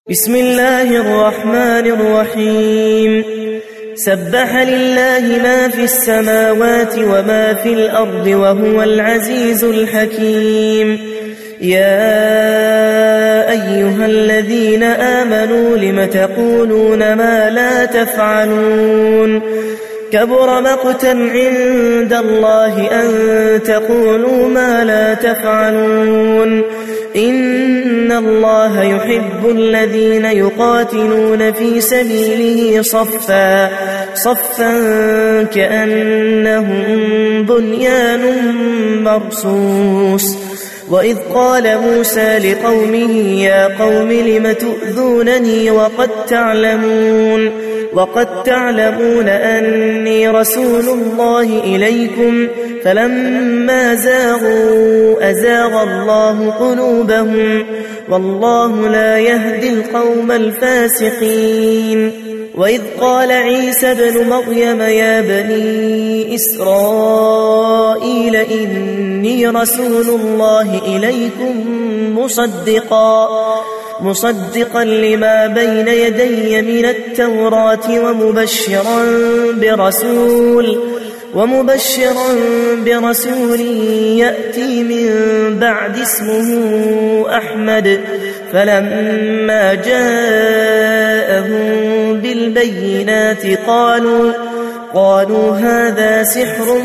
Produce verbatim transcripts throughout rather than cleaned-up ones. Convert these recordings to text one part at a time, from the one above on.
بسم الله الرحمن الرحيم سبح لله ما في السماوات وما في الأرض وهو العزيز الحكيم يا أيها الذين آمنوا لم تقولون ما لا تفعلون كبر مقتا عند الله أن تقولوا ما لا تفعلون إن الله يحب الذين يقاتلون في سبيله صفا صفا كأنهم بنيان مرصوص وإذ قال موسى لقومه يا قوم لم تؤذونني وقد تعلمون وقد تعلمون أني رسول الله إليكم فلما زاغوا أزاغ الله قلوبهم والله لا يهدي القوم الفاسقين وإذ قال عيسى ابن مريم يا بني إسرائيل إني رسول الله إليكم مصدقا مصدقا لما بين يدي من التوراة ومبشرا برسول ومبشرا برسول يأتي من بعد اسمه أحمد فلما جاءهم بالبينات قالوا قالوا هذا سحر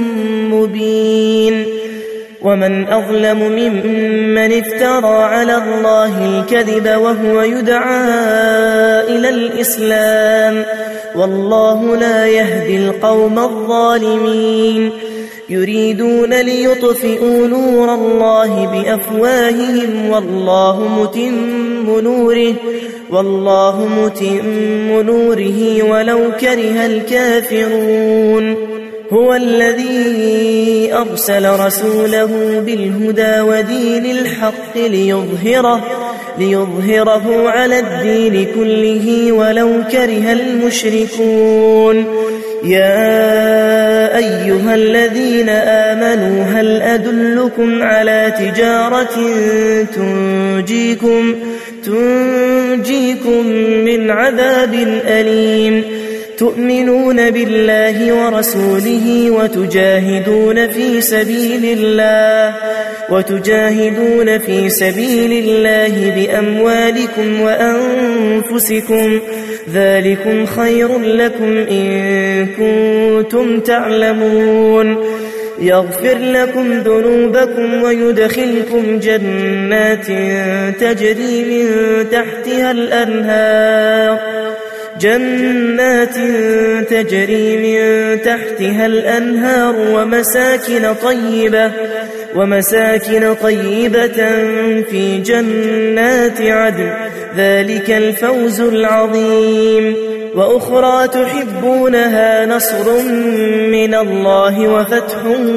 مبين ومن أظلم ممن افترى على الله الكذب وهو يدعى إلى الإسلام والله لا يهدي القوم الظالمين يريدون ليطفئوا نور الله بأفواههم والله متم نوره والله متم نوره ولو كره الكافرون هو الذي أرسل رسوله بالهدى ودين الحق ليظهره ليظهره على الدين كله ولو كره المشركون يا أيها الذين آمنوا هل أدلكم على تجارة تنجيكم تنجيكم من عذاب أليم تؤمنون بالله ورسوله وتجاهدون في سبيل الله وتجاهدون في سبيل الله بأموالكم وأنفسكم ذلكم خير لكم إن كنتم تعلمون يغفر لكم ذنوبكم ويدخلكم جنات تجري من تحتها الأنهار جنات تجري من تحتها الأنهار ومساكن طيبة ومساكن طيبة في جنات عدن ذلك الفوز العظيم وأخرى تحبونها نصر من الله وفتح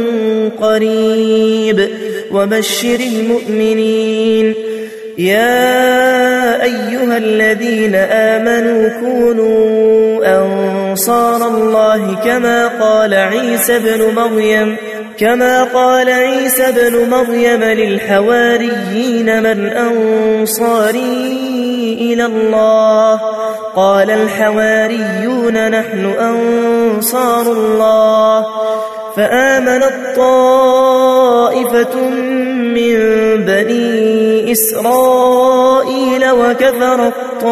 قريب وبشر المؤمنين يا أيها الذين آمنوا كونوا أنصار الله كما قال عيسى ابن مريم كما قال عيسى ابن مريم للحواريين من أنصاري إلى الله قال الحواريون نحن أنصار الله فآمنت طائفة من بني إسرائيل وكفرت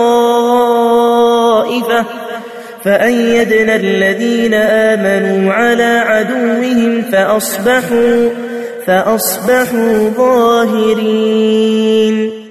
طائفة فأيدنا الذين آمنوا على عدوهم فأصبحوا فأصبحوا ظاهرين.